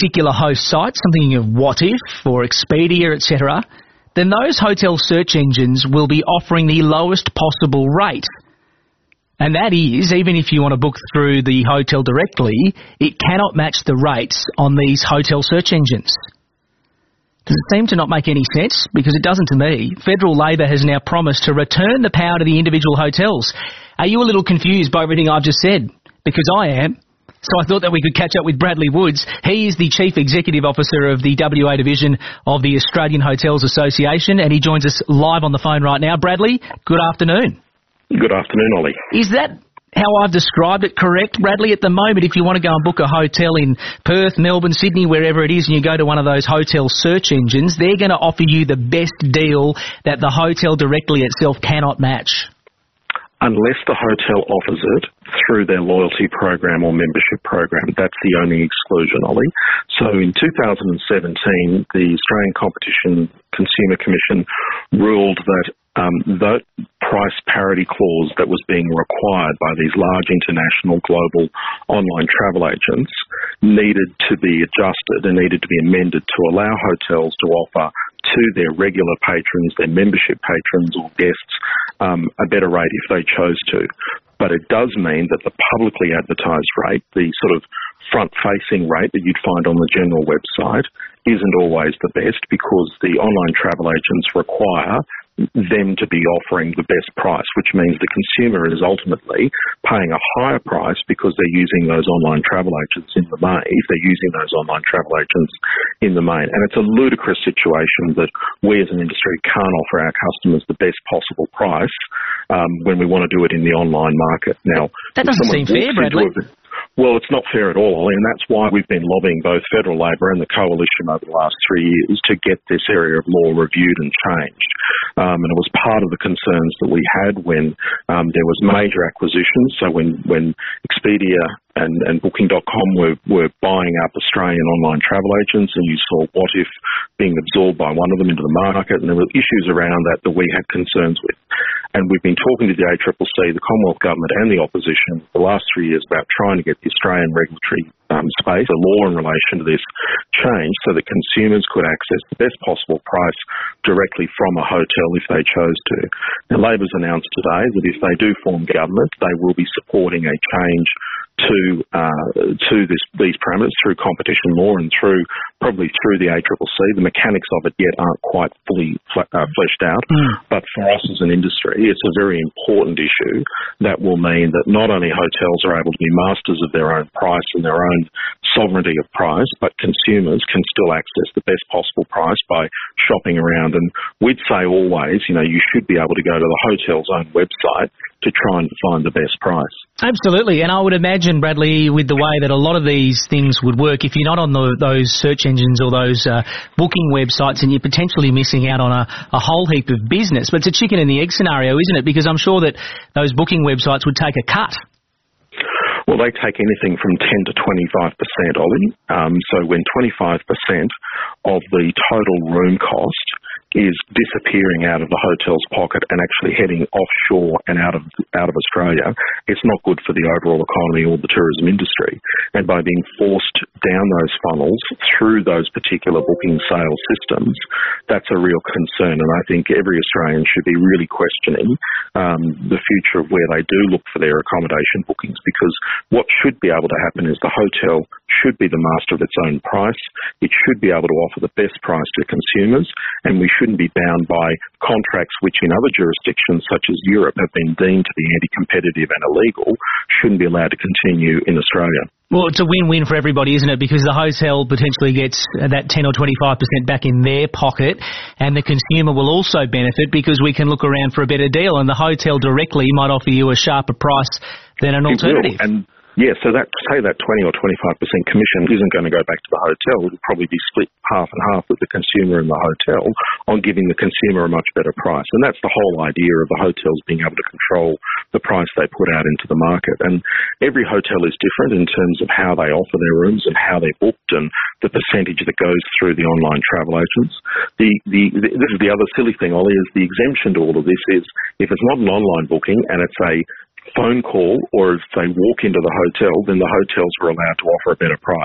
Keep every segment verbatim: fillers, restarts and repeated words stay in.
particular host site, something of What If or Expedia, et cetera, then those hotel search engines will be offering the lowest possible rate. And that is, even if you want to book through the hotel directly, it cannot match the rates on these hotel search engines. Does it seem to not make any sense? Because it doesn't to me. Federal Labor has now promised to return the power to the individual hotels. Are you a little confused by everything I've just said? Because I am. So I thought that we could catch up with Bradley Woods. He is the Chief Executive Officer of the W A Division of the Australian Hotels Association, and he joins us live on the phone right now. Bradley, good afternoon. Good afternoon, Ollie. Is that how I've described it correct, Bradley? At the moment, if you want to go and book a hotel in Perth, Melbourne, Sydney, wherever it is, and you go to one of those hotel search engines, they're going to offer you the best deal that the hotel directly itself cannot match. Unless the hotel offers it through their loyalty program or membership program. That's the only exclusion, Ollie. So in two thousand seventeen, the Australian Competition Consumer Commission ruled that um, that price parity clause that was being required by these large international global online travel agents needed to be adjusted and needed to be amended to allow hotels to offer to their regular patrons, their membership patrons or guests, um, a better rate if they chose to. But it does mean that the publicly advertised rate, the sort of front-facing rate that you'd find on the general website, isn't always the best because the online travel agents require them to be offering the best price, which means the consumer is ultimately paying a higher price because they're using those online travel agents in the main, if they're using those online travel agents in the main. And it's a ludicrous situation that we as an industry can't offer our customers the best possible price um, when we want to do it in the online market. Now, that doesn't seem fair, Bradley. Well, it's not fair at all, Ollie, and that's why we've been lobbying both Federal Labor and the Coalition over the last three years to get this area of law reviewed and changed. Um, and it was part of the concerns that we had when um, there was major acquisitions. So when, when Expedia and, and Booking dot com were, were buying up Australian online travel agents, and you saw What If being absorbed by one of them into the market, and there were issues around that that we had concerns with. And we've been talking to the A C C C, the Commonwealth Government and the opposition for the last three years about trying to get the Australian regulatory um, space, the law in relation to this, changed so that consumers could access the best possible price directly from a hotel if they chose to. Now, Labor's announced today that if they do form government, they will be supporting a change to uh, to this, these parameters through competition law and through probably through the A C C C. The mechanics of it yet aren't quite fully fl- uh, fleshed out, mm. but for us as an industry, it's a very important issue that will mean that not only hotels are able to be masters of their own price and their own sovereignty of price, but consumers can still access the best possible price by shopping around. And we'd say always, you know, you should be able to go to the hotel's own website to try and find the best price. Absolutely, and I would imagine, Bradley, with the way that a lot of these things would work, if you're not on the, those search engines or those uh, booking websites, and you're potentially missing out on a, a whole heap of business. But it's a chicken and the egg scenario, isn't it? Because I'm sure that those booking websites would take a cut. Well, they take anything from ten to twenty-five percent, Ollie. Um, so when twenty-five percent of the total room cost is disappearing out of the hotel's pocket and actually heading offshore and out of out of Australia, it's not good for the overall economy or the tourism industry. And by being forced down those funnels through those particular booking sales systems, that's a real concern. And I think every Australian should be really questioning um, the future of where they do look for their accommodation bookings, because what should be able to happen is the hotel should be the master of its own price. It should be able to offer the best price to consumers, and we shouldn't be bound by contracts which in other jurisdictions such as Europe have been deemed to be anti-competitive and illegal, shouldn't be allowed to continue in Australia. Well, it's a win-win for everybody, isn't it? Because the hotel potentially gets that ten or twenty-five percent back in their pocket, and the consumer will also benefit because we can look around for a better deal, and the hotel directly might offer you a sharper price than an alternative. It will, and yeah, so that say that twenty or twenty-five percent commission isn't going to go back to the hotel. It'll probably be split half and half with the consumer and the hotel on giving the consumer a much better price. And that's the whole idea of the hotels being able to control the price they put out into the market. And every hotel is different in terms of how they offer their rooms and how they're booked and the percentage that goes through the online travel agents. The, the, the this is the other silly thing, Ollie, is the exemption to all of this is if it's not an online booking and it's a phone call or if they walk into the hotel, then the hotels are allowed to offer a better price.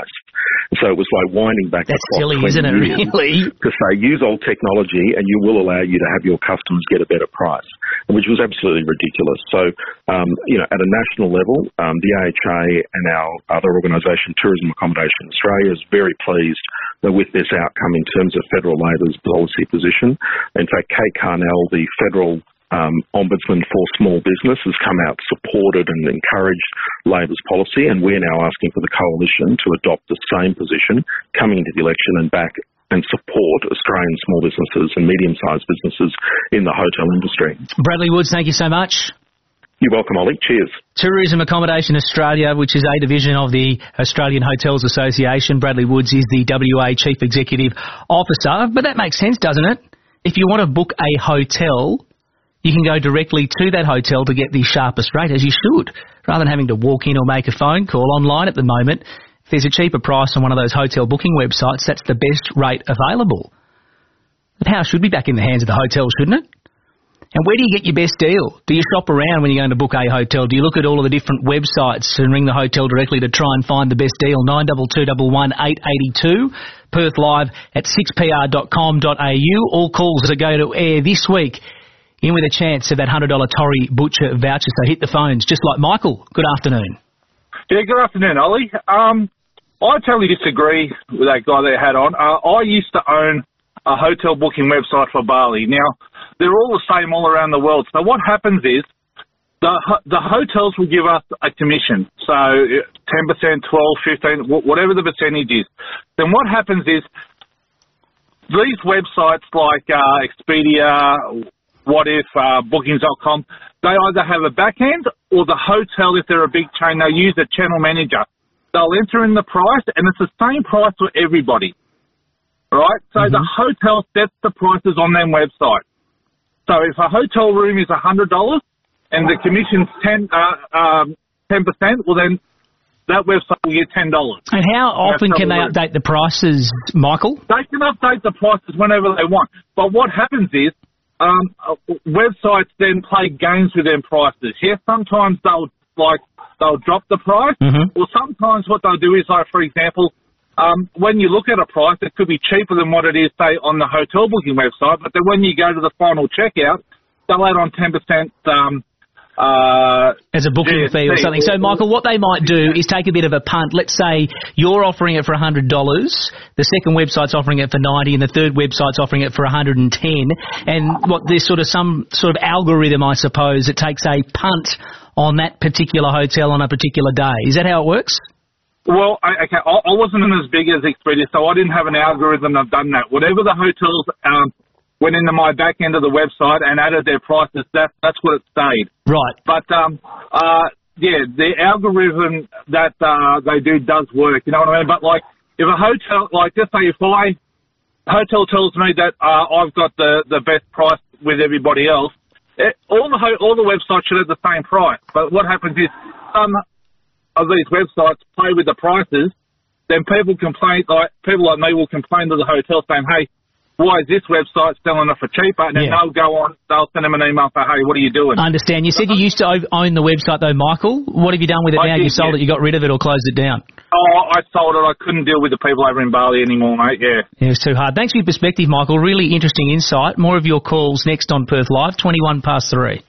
So it was like winding back. That's silly, isn't it, really? To say, use old technology and you will allow you to have your customers get a better price, which was absolutely ridiculous. So, um, you know, at a national level, um, the A H A and our other organisation, Tourism Accommodation Australia, is very pleased with this outcome in terms of Federal Labor's policy position. In fact, Kate Carnell, the Federal Um, Ombudsman for Small Business, has come out, supported and encouraged Labor's policy, and we're now asking for the Coalition to adopt the same position coming into the election and back and support Australian small businesses and medium-sized businesses in the hotel industry. Bradley Woods, thank you so much. You're welcome, Ollie. Cheers. Tourism Accommodation Australia, which is a division of the Australian Hotels Association. Bradley Woods is the W A Chief Executive Officer. But that makes sense, doesn't it? If you want to book a hotel, you can go directly to that hotel to get the sharpest rate, as you should, rather than having to walk in or make a phone call. Online at the moment, if there's a cheaper price on one of those hotel booking websites, that's the best rate available. The power should be back in the hands of the hotel, shouldn't it? And where do you get your best deal? Do you shop around when you're going to book a hotel? Do you look at all of the different websites and ring the hotel directly to try and find the best deal? nine two two one one eight eight two, Perth Live at six p r dot com dot a u. All calls that go to air this week in with a chance of that one hundred dollars Torrey Butcher voucher. So hit the phones, just like Michael. Good afternoon. Yeah, good afternoon, Ollie. Um, I totally disagree with that guy that had on. Uh, I used to own a hotel booking website for Bali. Now, they're all the same all around the world. So what happens is the the hotels will give us a commission. So ten percent, twelve, fifteen, whatever the percentage is. Then what happens is these websites like uh, Expedia, What If, uh, Bookings dot com, they either have a back end or the hotel, if they're a big chain, they'll use a channel manager. They'll enter in the price, and it's the same price for everybody, right? So mm-hmm. the hotel sets the prices on their website. So if a hotel room is one hundred dollars and the commission's ten, uh, um, ten percent, well then that website will get ten dollars. And how often can they update the prices, Michael? They can update the prices whenever they want. But what happens is, Um, websites then play games with their prices. Yes, sometimes they'll like they'll drop the price, mm-hmm. or sometimes what they'll do is, like for example, um, when you look at a price, it could be cheaper than what it is, say, on the hotel booking website. But then when you go to the final checkout, they'll add on ten percent. Um, Uh, as a booking G S T fee or something. So, Michael, what they might do is take a bit of a punt. Let's say you're offering it for one hundred dollars, the second website's offering it for ninety dollars, and the third website's offering it for one hundred ten dollars. And what there's sort of some sort of algorithm, I suppose, that takes a punt on that particular hotel on a particular day. Is that how it works? Well, I, okay, I, I wasn't as big as Expedia, so I didn't have an algorithm that done that. Whatever the hotels um, went into my back end of the website and added their prices, that, that's what it stayed. Right. But, um, uh, yeah, the algorithm that uh, they do does work, you know what I mean? But, like, if a hotel, like, just say if I, hotel tells me that uh, I've got the, the best price with everybody else, it, all the ho- all the websites should have the same price. But what happens is some of these websites play with the prices, then people complain, like, people like me will complain to the hotel saying, hey, why is this website selling it for cheaper? And then yeah. they'll go on, they'll send them an email for, hey, what are you doing? I understand. You said you used to own the website, though, Michael. What have you done with it I now? Did, you sold yeah. it, you got rid of it, or closed it down? Oh, I sold it. I couldn't deal with the people over in Bali anymore, mate, yeah. It was too hard. Thanks for your perspective, Michael. Really interesting insight. More of your calls next on Perth Live, twenty-one past three.